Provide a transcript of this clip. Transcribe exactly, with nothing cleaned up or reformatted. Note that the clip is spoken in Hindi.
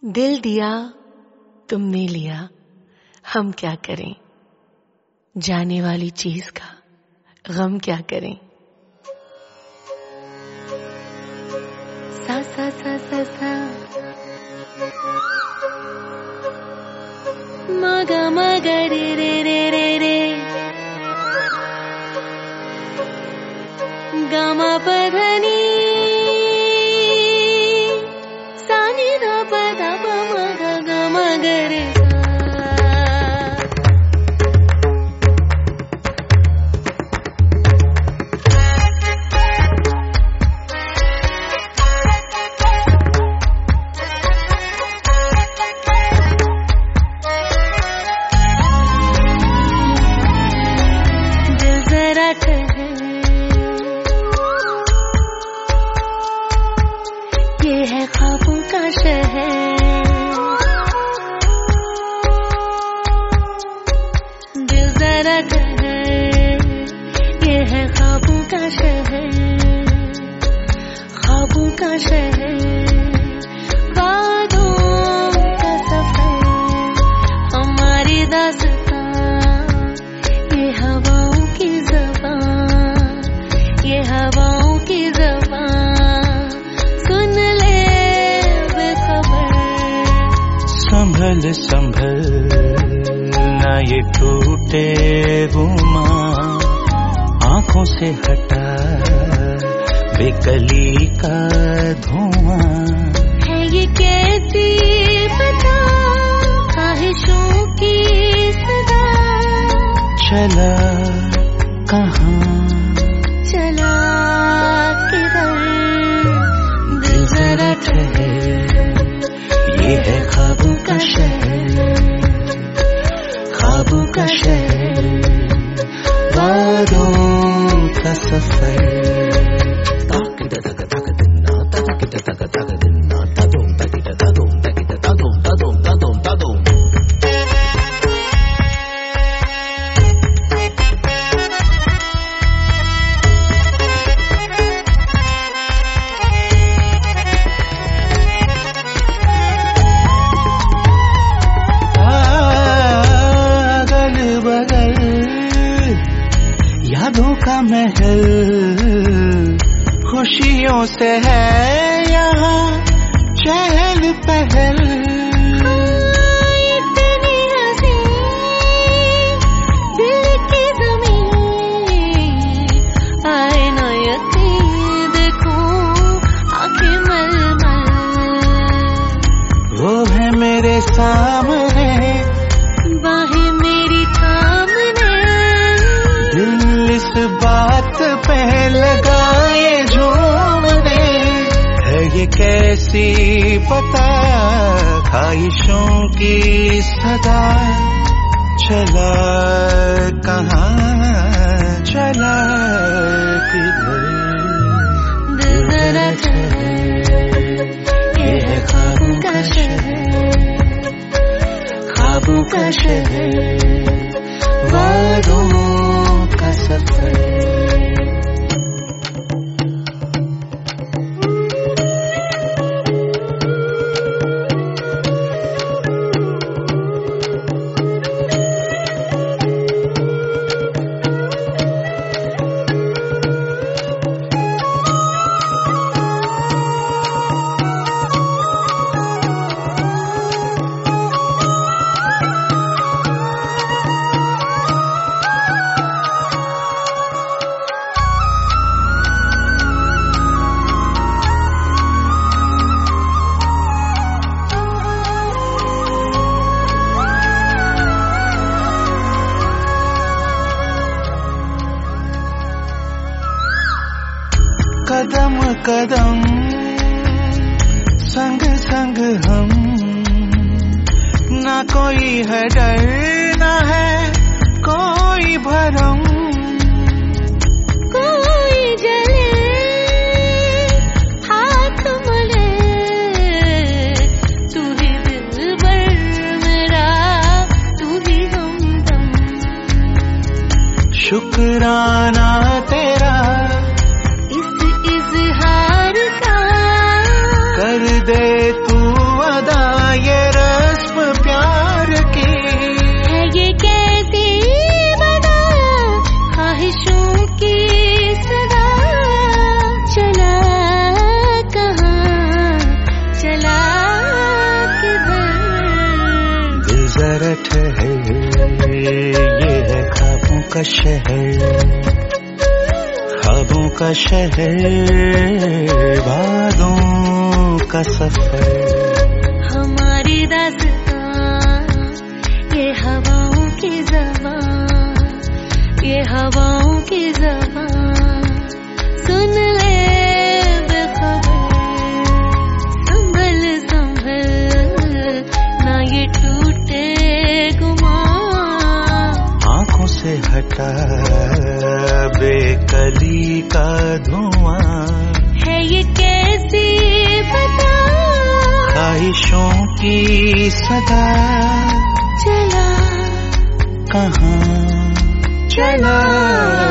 दिल दिया तुमने लिया, हम क्या करें, जाने वाली चीज का गम क्या करें। सा सा सा सा सा मगा मगा रे रे रे रे रे गामा पधनी सानी धा पधा प मगा गामा गरे ख्वाबों का शहर, दिल जरा ठहर, ये है ख्वाबों का शहर, ख्वाबों का शहर, वादों का सफर, हमारी दास्तां, ये हवाओं की ज़बान, ये हवाओं की ज़बान, संभल संभल ना ये टूटे गुमान, आंखों से हटा बेकली का धुआं। है ये कैसी बता ख्वाहिशों की सदा, चला कहाँ चला किधर, दिल जरा ठहर, ये है ख्वाबों का शहर, ख्वाबों का शहर, वादों का सफर। यादों का महल खुशियों से है यहाँ चहल पहल, इतनी हंसी दिल की ज़मीं, आए ना यकीन देखूं आँखें मलमल, वो है मेरे सामने, बाहें मेरी थामने, दिल इस बात पे लगाए झूमने, है ये कैसी पता ख्वाहिशों की सदा, चला कहाँ चला किधर, दिल जरा ठहर, ये है ख्वाबों का शहर, ख्वाबों का शहर, वादों का सफर। कदम कदम संग संग हम, ना कोई है डर ना है कोई भरम, कोई जले हाथ मले, तू ही दिलबर मेरा, तू ही हमदम, शुक्राना तेरा इस इजहार का, कर दे तू अदा ये है ख्वाबों का शहर, ख्वाबों का शहर, बादों का सफर। हमारी दास्तां ये हवाओं की ज़बान, ये हवाओं की ज़बान, सुन ले बेखबर, संभल संभल ना ये टूटे गुमान। आंखों से हटा बेकली का धुआं, है ये कैसी बता ख्वाहिशों की सदा, चला कहाँ चला।